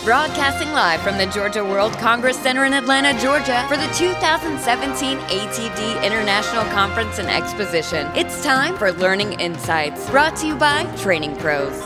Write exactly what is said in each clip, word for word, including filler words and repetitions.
Broadcasting live from the Georgia World Congress Center in Atlanta, Georgia for the two thousand seventeen A T D International Conference and Exposition. It's time for Learning Insights, brought to you by Training Pros.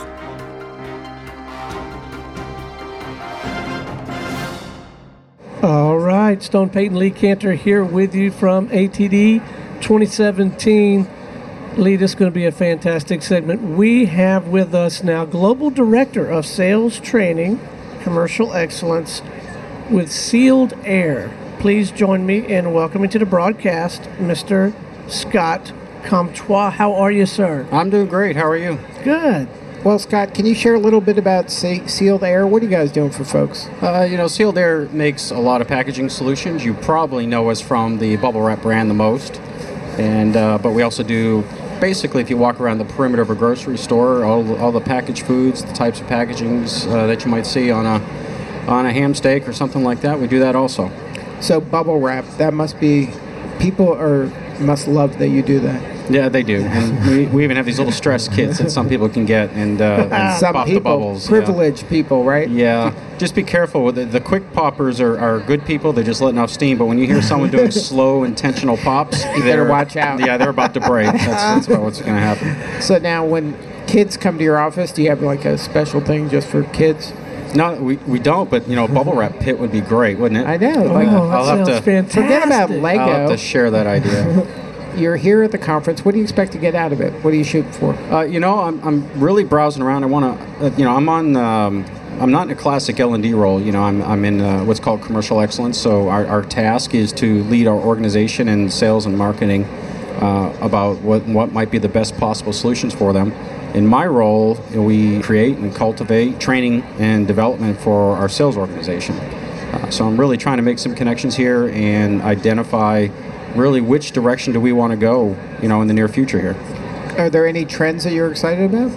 All right, Stone Payton, Lee Cantor here with you from A T D twenty seventeen. Lee, this is going to be a fantastic segment. We have with us now Global Director of Sales Training, Commercial Excellence with Sealed Air. Please join me in welcoming to the broadcast, Mister Scott Comtois. How are you, sir? I'm doing great. How are you? Good. Well, Scott, can you share a little bit about Se- Sealed Air? What are you guys doing for folks? Uh, you know, Sealed Air makes a lot of packaging solutions. You probably know us from the Bubble Wrap brand the most. And uh, but we also do, basically, if you walk around the perimeter of a grocery store, all the, all the packaged foods, the types of packagings uh, that you might see on a on a ham steak or something like that, we do that also. So Bubble Wrap, that must be, people are must love that you do that. Yeah, they do. And we, we even have these little stress kits that some people can get and, uh, and Some pop people, the bubbles. privileged yeah. people, right? Yeah, just be careful with it. The quick poppers are, are good people. They're just letting off steam. But when you hear someone doing slow, intentional pops, You better watch out. Yeah, they're about to break. That's, that's about what's going to happen. So now when kids come to your office, do you have like a special thing just for kids? No, we, we don't. But you know, a bubble wrap pit would be great, wouldn't it? I know. Oh, Like, that I'll have sounds to- fantastic. forget about Lego. I'll have to share that idea. You're here at the conference. What do you expect to get out of it? What are you shooting for? Uh, you know, I'm, I'm really browsing around. I want to, uh, you know, I'm on, um, I'm not in a classic L and D role. You know, I'm, I'm in uh, what's called commercial excellence. So our, our task is to lead our organization in sales and marketing uh, about what, what might be the best possible solutions for them. In my role, we create and cultivate training and development for our sales organization. Uh, so I'm really trying to make some connections here and identify really which direction do we want to go, you know, in the near future here. Are there any trends that you're excited about?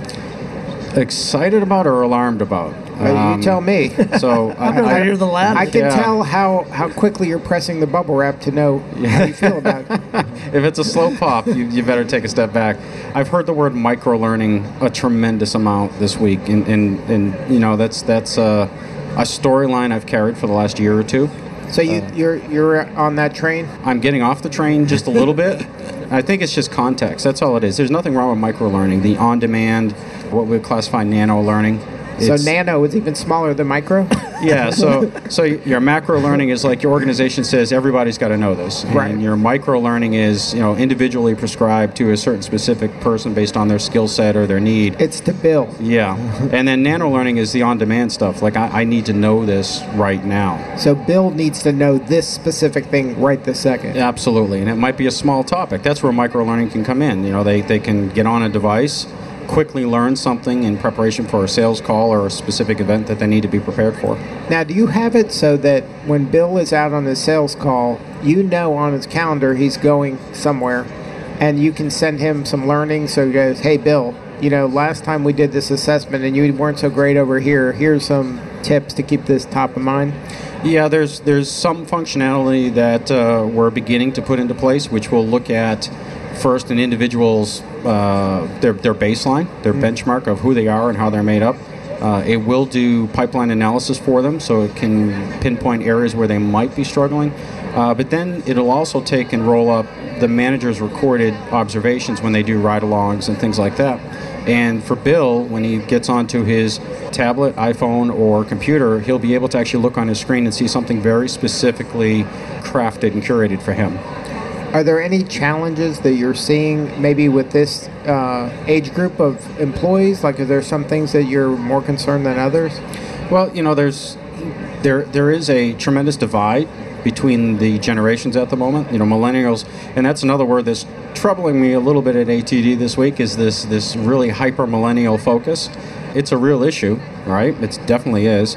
Excited about or alarmed about? Uh, you tell me. So I'm going to hear the latter. I can Yeah. tell how, how quickly you're pressing the bubble wrap to know how you feel about it. if it's a slow pop, you, you better take a step back. I've heard the word micro-learning a tremendous amount this week, and, and, and you know, that's, that's a, a storyline I've carried for the last year or two. So you, Uh, you're you're on that train? I'm getting off the train just a little bit. I think it's just context. That's all it is. There's nothing wrong with micro-learning. The on-demand, what we classify nano-learning. So It's- nano is even smaller than micro? Yeah, so so your macro learning is like your organization says everybody's got to know this, and Right. your micro learning is, you know, individually prescribed to a certain specific person based on their skill set or their need. It's to Bill. Yeah, and then nano learning is the on-demand stuff. Like I, I need to know this right now. So Bill needs to know this specific thing right this second. Absolutely, and it might be a small topic. That's where micro learning can come in. You know, they they can get on a device, quickly learn something in preparation for a sales call or a specific event that they need to be prepared for. Now, do you have it so that when Bill is out on his sales call, you know on his calendar he's going somewhere, and you can send him some learning so he goes, hey, Bill, you know, last time we did this assessment and you weren't so great over here. Here's some tips to keep this top of mind. Yeah, there's there's some functionality that uh, we're beginning to put into place, which will look at first an individual's uh, their their baseline, their Mm-hmm. benchmark of who they are and how they're made up. Uh, it will do pipeline analysis for them, so it can pinpoint areas where they might be struggling. Uh, but then it'll also take and roll up the manager's recorded observations when they do ride-alongs and things like that. And for Bill, when he gets onto his tablet, iPhone, or computer, he'll be able to actually look on his screen and see something very specifically crafted and curated for him. Are there any challenges that you're seeing maybe with this uh, age group of employees? Like, are there some things that you're more concerned than others? Well, you know, there's there there is a tremendous divide between the generations at the moment. You know, millennials, and that's another word that's troubling me a little bit at A T D this week, is this this really hyper millennial focus. It's a real issue, right? It definitely is.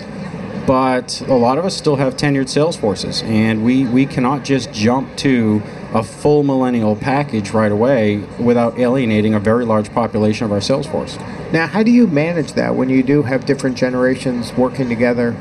But a lot of us still have tenured sales forces, and we, we cannot just jump to a full millennial package right away without alienating a very large population of our sales force. Now, how do you manage that when you do have different generations working together?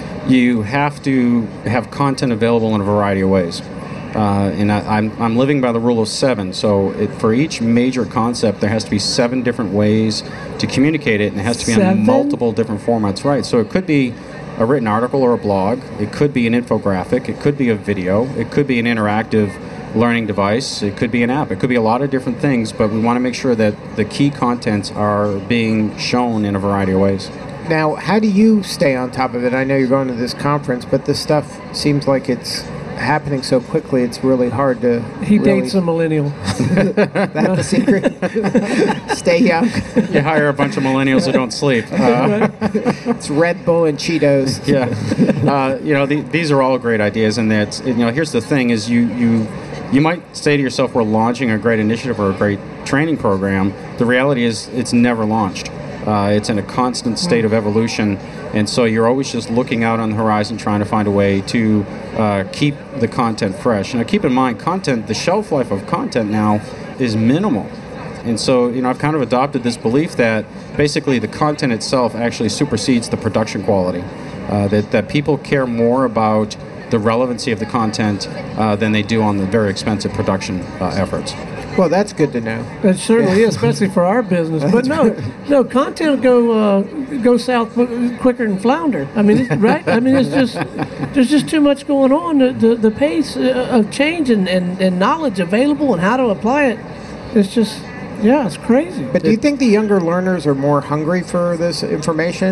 You have to have content available in a variety of ways. Uh, and I, I'm, I'm living by the rule of seven, so it, for each major concept, there has to be seven different ways to communicate it, and it has to be Seven? on multiple different formats, right? So it could be a written article or a blog. It could be an infographic. It could be a video. It could be an interactive learning device. It could be an app. It could be a lot of different things, but we want to make sure that the key contents are being shown in a variety of ways. Now, how do you stay on top of it? I know you're going to this conference, but this stuff seems like it's happening so quickly, it's really hard to He really... dates a millennial. That's the secret? Stay young. You hire a bunch of millennials who don't sleep. Uh, it's Red Bull and Cheetos. Yeah. Uh, you know, the, these are all great ideas, and that's, you know, here's the thing is you, you, you might say to yourself, we're launching a great initiative or a great training program. The reality is it's never launched. Uh, it's in a constant state of evolution, and so you're always just looking out on the horizon trying to find a way to uh, keep the content fresh. Now, keep in mind, content, the shelf life of content now is minimal. And so, you know, I've kind of adopted this belief that basically the content itself actually supersedes the production quality, uh, that, that people care more about the relevancy of the content uh, than they do on the very expensive production uh, efforts. Well, that's good to know. It certainly is, especially for our business. But no, no, content will go uh, go south quicker than flounder. I mean, it's, right? I mean, it's just there's just too much going on. The the, the pace of change and, and, and knowledge available and how to apply it, it's just yeah, it's crazy. But do you think the younger learners are more hungry for this information?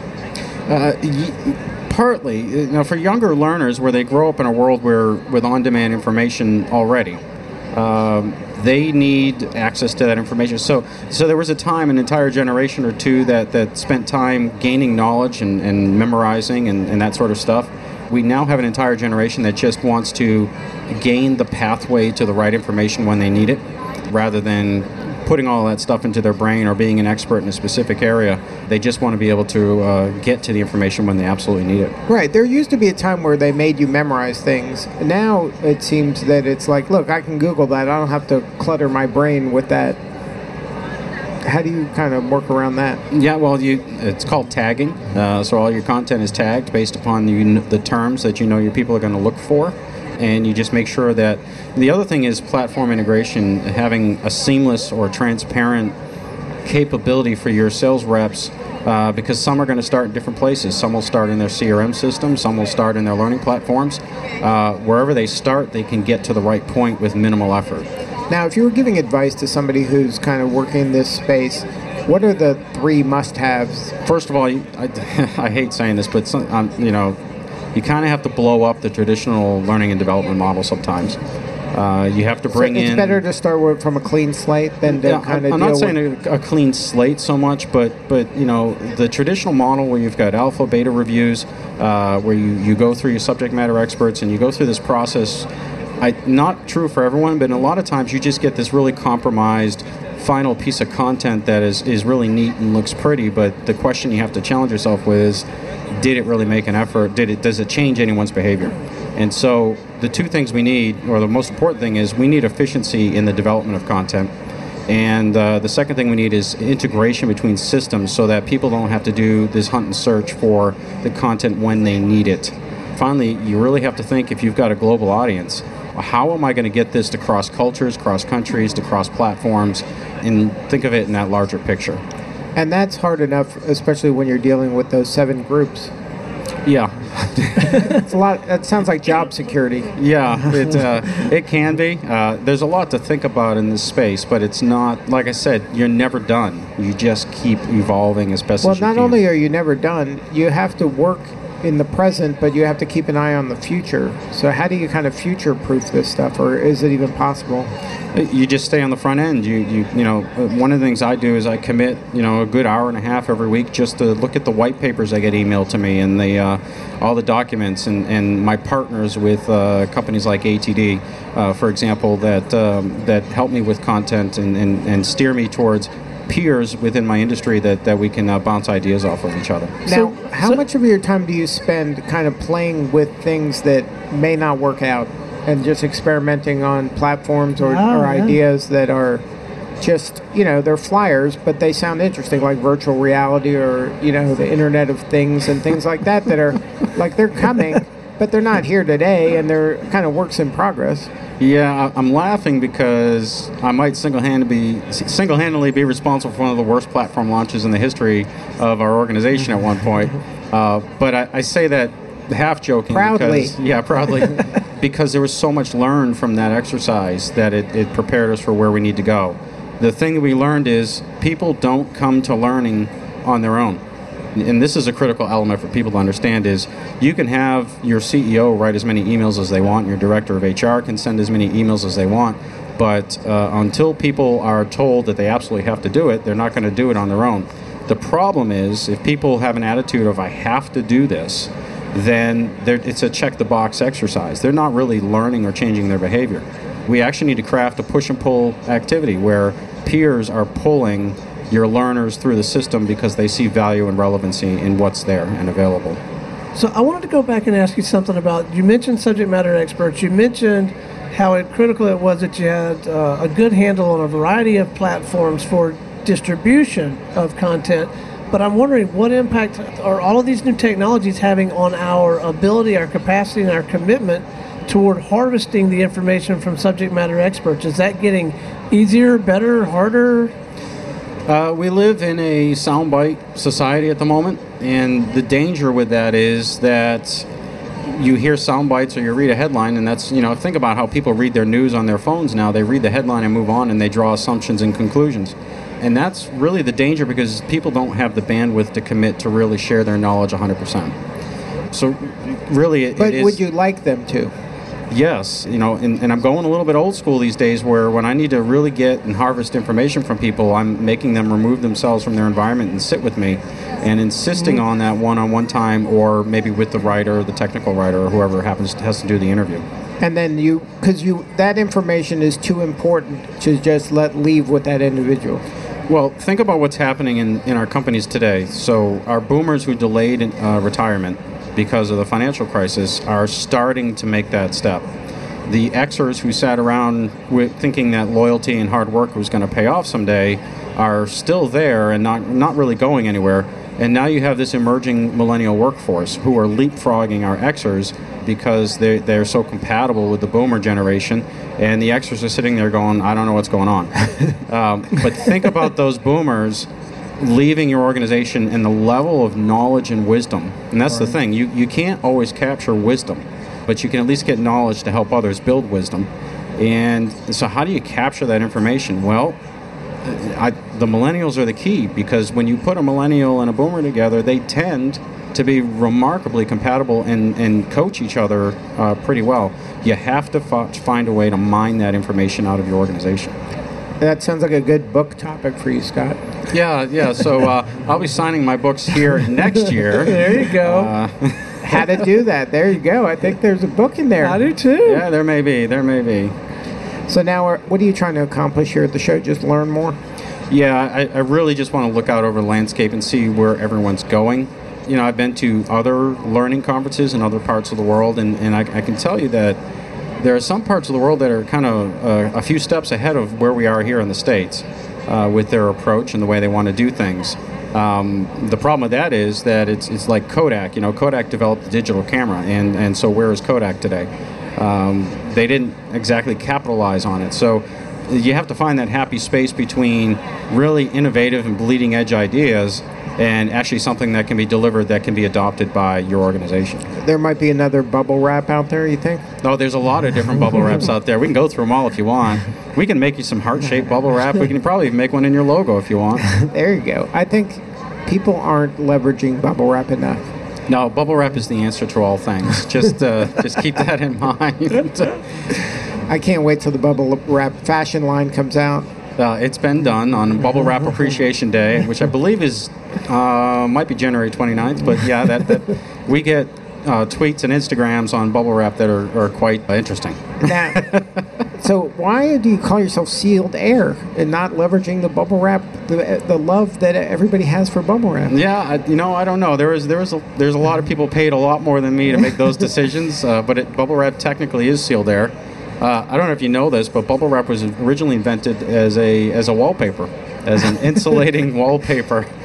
Uh, y- partly, you know, for younger learners, where they grow up in a world where with on-demand information already. Um, they need access to that information. So so there was a time, an entire generation or two that, that spent time gaining knowledge and, and memorizing and, and that sort of stuff. We now have an entire generation that just wants to gain the pathway to the right information when they need it, rather than putting all that stuff into their brain or being an expert in a specific area. They just want to be able to uh, get to the information when they absolutely need it. Right. There used to be a time where they made you memorize things. Now it seems that it's like, look, I can Google that. I don't have to clutter my brain with that. How do you kind of work around that? Yeah, well, you it's called tagging. Uh, so all your content is tagged based upon the, the terms that you know your people are going to look for. And you just make sure that the other thing is platform integration, having a seamless or transparent capability for your sales reps, uh, because some are going to start in different places. Some will start in their C R M system, some will start in their learning platforms. Uh, wherever they start, they can get to the right point with minimal effort. Now, if you were giving advice to somebody who's kind of working in this space, what are the three must-haves? First of all, I, I hate saying this, but some, um, you know, you kind of have to blow up the traditional learning and development model sometimes. Uh, you have to bring so it's in... It's better to start with from a clean slate than to yeah, kind of I'm deal not saying with... a, a clean slate so much, but, but you know, the traditional model where you've got alpha, beta reviews, uh, where you, you go through your subject matter experts and you go through this process, I, not true for everyone, but a lot of times you just get this really compromised final piece of content that is, is really neat and looks pretty, but the question you have to challenge yourself with is, did it really make an effort? Did it? Does it change anyone's behavior? And so the two things we need, or the most important thing is we need efficiency in the development of content. And uh, the second thing we need is integration between systems so that people don't have to do this hunt and search for the content when they need it. Finally, you really have to think, if you've got a global audience, how am I going to get this to cross cultures, cross countries, to cross platforms, and think of it in that larger picture. And that's hard enough, especially when you're dealing with those seven groups. Yeah. It's a lot. That sounds like job security. Yeah, it uh, it can be. Uh, there's a lot to think about in this space, but it's not, like I said, you're never done. You just keep evolving as best well, as you can. Well, not only are you never done, you have to work in the present, but you have to keep an eye on the future. So how do you kind of future-proof this stuff, or is it even possible? You just stay on the front end. You, you, you know, one of the things I do is I commit, you know, a good hour and a half every week just to look at the white papers that get emailed to me and the uh, all the documents and, and my partners with uh, companies like A T D, uh, for example, that um, that help me with content and, and, and steer me towards peers within my industry that, that we can uh, bounce ideas off of each other. Now, So- how so- much of your time do you spend kind of playing with things that may not work out and just experimenting on platforms or, Oh, or yeah. ideas that are just, you know, they're flyers, but they sound interesting, like virtual reality or, you know, the Internet of Things and things like that that are, like, they're coming, but they're not here today, and they're kind of works in progress. Yeah, I- I'm laughing because I might single-handedly be, single-handedly be responsible for one of the worst platform launches in the history of our organization at one point. Uh, but I, I say that half joking. Proudly. Because, yeah, proudly. Because there was so much learned from that exercise that it, it prepared us for where we need to go. The thing that we learned is people don't come to learning on their own. And this is a critical element for people to understand is you can have your C E O write as many emails as they want, your director of H R can send as many emails as they want, but uh, until people are told that they absolutely have to do it, they're not going to do it on their own. The problem is if people have an attitude of I have to do this, then it's a check-the-box exercise. They're not really learning or changing their behavior. We actually need to craft a push and pull activity where peers are pulling your learners through the system because they see value and relevancy in what's there and available. So I wanted to go back and ask you something about, you mentioned subject matter experts. You mentioned how it, critical it was that you had uh, a good handle on a variety of platforms for distribution of content. But I'm wondering what impact are all of these new technologies having on our ability, our capacity, and our commitment toward harvesting the information from subject matter experts? Is that getting easier, better, harder? Uh, we live in a soundbite society at the moment, and the danger with that is that you hear sound bites or you read a headline, and that's, you know, think about how people read their news on their phones now. They read the headline and move on, and they draw assumptions and conclusions. And that's really the danger because people don't have the bandwidth to commit to really share their knowledge one hundred percent. So really it, But it is, would you like them to? Yes, you know, and, and I'm going a little bit old school these days where when I need to really get and harvest information from people, I'm making them remove themselves from their environment and sit with me and insisting mm-hmm. on that one-on-one time, or maybe with the writer, the technical writer, or whoever happens to, has to do the interview. And then you, because you, that information is too important to just let leave with that individual. Well, think about what's happening in, in our companies today. So our boomers who delayed uh, retirement because of the financial crisis are starting to make that step. The Xers who sat around with thinking that loyalty and hard work was going to pay off someday are still there and not, not really going anywhere. And now you have this emerging millennial workforce who are leapfrogging our Xers because they're, they're so compatible with the boomer generation. And the Xers are sitting there going, I don't know what's going on. um, but think about those boomers leaving your organization and the level of knowledge and wisdom. And that's right. the thing. You, you can't always capture wisdom, but you can at least get knowledge to help others build wisdom. And so how do you capture that information? Well, I, the millennials are the key, because when you put a millennial and a boomer together, they tend to be remarkably compatible and, and coach each other uh, pretty well. You have to f- find a way to mine that information out of your organization. That sounds like a good book topic for you, Scott. Yeah, yeah. So uh, I'll be signing my books here next year. There you go. Uh, How to do that. There you go. I think there's a book in there. I do too. Yeah, there may be. There may be. So now, we're, what are you trying to accomplish here at the show? Just learn more? Yeah, I, I really just want to look out over the landscape and see where everyone's going. You know, I've been to other learning conferences in other parts of the world, and, and I, I can tell you that there are some parts of the world that are kind of uh, a few steps ahead of where we are here in the States uh, with their approach and the way they want to do things. Um, the problem with that is that it's it's like Kodak. You know, Kodak developed the digital camera, and, and so where is Kodak today? Um, they didn't exactly capitalize on it. So you have to find that happy space between really innovative and bleeding edge ideas and actually something that can be delivered that can be adopted by your organization. There might be another bubble wrap out there, you think? Oh, there's a lot of different bubble wraps out there. We can go through them all if you want. We can make you some heart-shaped bubble wrap. We can probably make one in your logo if you want. There you go. I think people aren't leveraging bubble wrap enough. No, bubble wrap is the answer to all things. Just uh, just keep that in mind. I can't wait till the bubble wrap fashion line comes out. Uh, it's been done on Bubble Wrap Appreciation Day, which I believe is uh, might be January twenty-ninth. But yeah, that, that we get uh, tweets and Instagrams on bubble wrap that are, are quite uh, interesting. Now, so why do you call yourself Sealed Air and not leveraging the bubble wrap, the the love that everybody has for bubble wrap? Yeah, I, you know, I don't know. There is there is a, there's a lot of people paid a lot more than me to make those decisions. Uh, but it, bubble wrap technically is sealed air. Uh, I don't know if you know this, but bubble wrap was originally invented as a as a wallpaper, as an insulating wallpaper.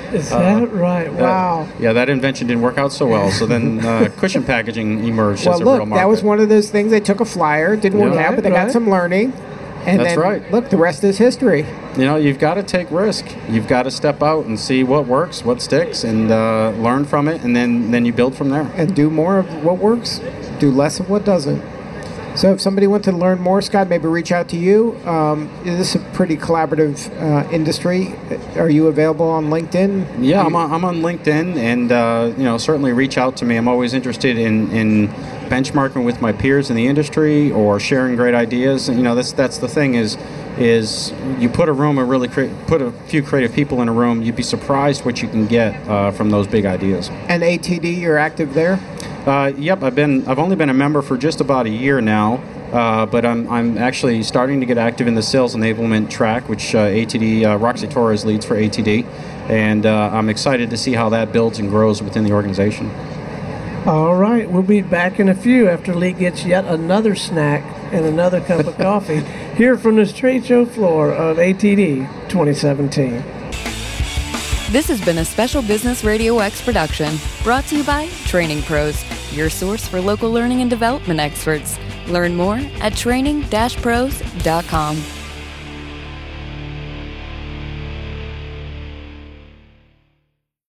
Is Uh, that right? that- Wow. yeah, that invention didn't work out so well. So then uh, cushion packaging emerged Well, as a real look, market. that was one of those things. They took a flyer, didn't work Yeah. out, but they Right, got right. some learning. And That's then, right. look, the rest is history. You know, you've got to take risk. You've got to step out and see what works, what sticks, and uh, learn from it, and then, then you build from there. And do more of what works, do less of what doesn't. So if somebody wanted to learn more, Scott, maybe reach out to you. Um, this is a pretty collaborative uh, industry. Are you available on LinkedIn? Yeah, You- I'm on, I'm on LinkedIn, and uh, you know, certainly reach out to me. I'm always interested in, in benchmarking with my peers in the industry or sharing great ideas. And, you know, that's that's the thing is is you put a room of really crea- put a few creative people in a room, you'd be surprised what you can get uh, from those big ideas. And A T D, you're active there? Uh, yep, I've been I've only been a member for just about a year now. Uh, but I'm, I'm actually starting to get active in the sales enablement track, which uh, A T D, uh, Roxy Torres leads for A T D, and uh, I'm excited to see how that builds and grows within the organization. All right, we'll be back in a few after Lee gets yet another snack and another cup of coffee here from the trade show floor of A T D twenty seventeen. This has been a Special Business Radio X production, brought to you by Training Pros, your source for local learning and development experts. Learn more at training dash pros dot com.